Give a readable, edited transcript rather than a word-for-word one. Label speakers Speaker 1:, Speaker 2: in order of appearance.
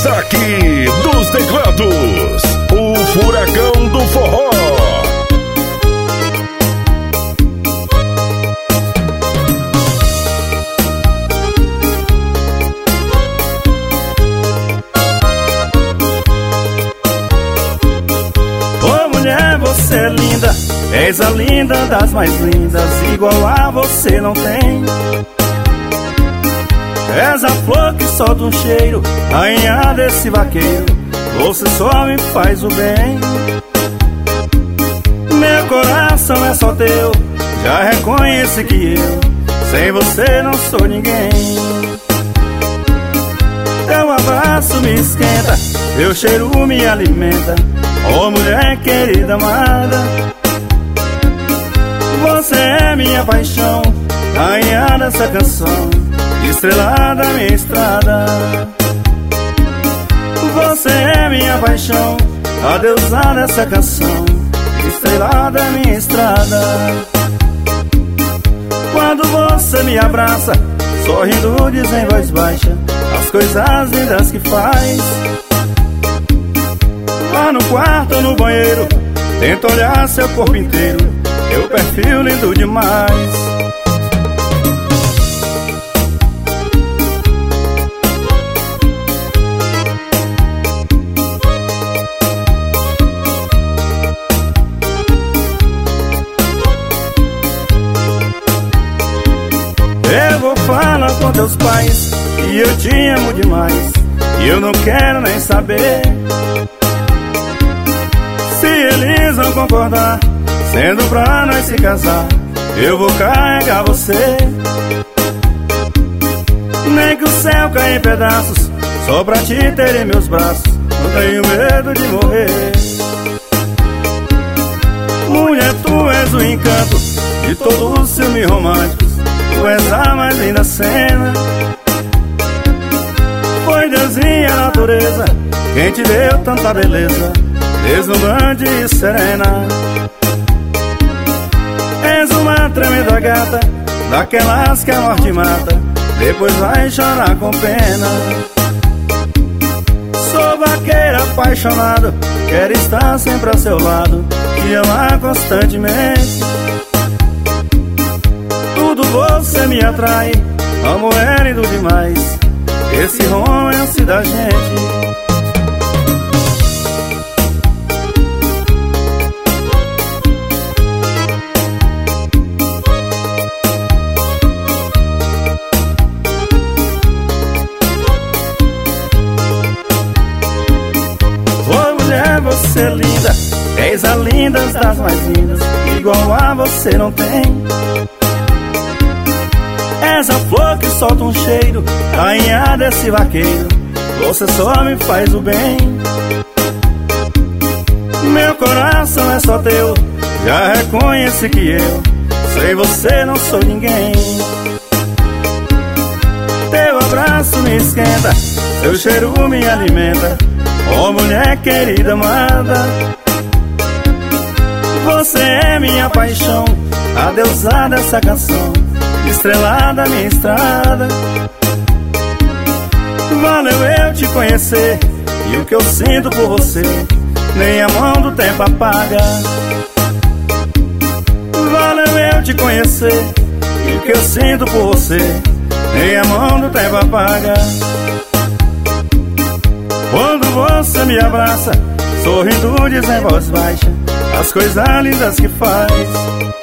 Speaker 1: Destaque dos teclados, o furacão do forró.
Speaker 2: Ô mulher, você é linda, és a linda das mais lindas, igual a você não tem. És a flor que solta um cheiro, rainha desse vaqueiro, você só me faz o bem. Meu coração é só teu, já reconhece que eu, sem você não sou ninguém. Teu abraço me esquenta, teu cheiro me alimenta, oh mulher querida amada. Você é minha paixão, rainha dessa canção, estrela da minha estrada. Você é minha paixão, a deusa dessa canção, estrela da minha estrada. Quando você me abraça, sorrindo diz em voz baixa as coisas lindas que faz. Lá no quarto ou no banheiro, tento olhar seu corpo inteiro, teu perfil lindo demais. Eu vou falar com teus pais que eu te amo demais, e eu não quero nem saber se eles vão concordar, sendo pra nós se casar. Eu vou carregar você, nem que o céu caia em pedaços, só pra te ter em meus braços. Não tenho medo de morrer. Mulher, tu és o encanto de todos os filmes românticos, tu és a mais linda cena. Foi Deus e a natureza quem te deu tanta beleza, deslumbrante e serena. És uma tremenda gata, daquelas que a morte mata, depois vai chorar com pena. Sou vaqueiro apaixonado, quero estar sempre ao seu lado, te amar constantemente. Tudo você me atrai, amo é lindo demais, esse romance da gente. Ô mulher, você é linda, és a linda das mais lindas, igual a você não tem. És a flor que solta um cheiro, rainha desse vaqueiro, você só me faz o bem. Meu coração é só teu, já reconhece que eu, sem você não sou ninguém. Teu abraço me esquenta, teu cheiro me alimenta, oh mulher querida amada. Você é minha paixão, a deusa dessa canção, estrela da minha estrada. Valeu eu te conhecer, e o que eu sinto por você, nem a mão do tempo apaga. Valeu eu te conhecer, e o que eu sinto por você, nem a mão do tempo apaga. Quando você me abraça, sorrindo diz em voz baixa as coisas lindas que faz.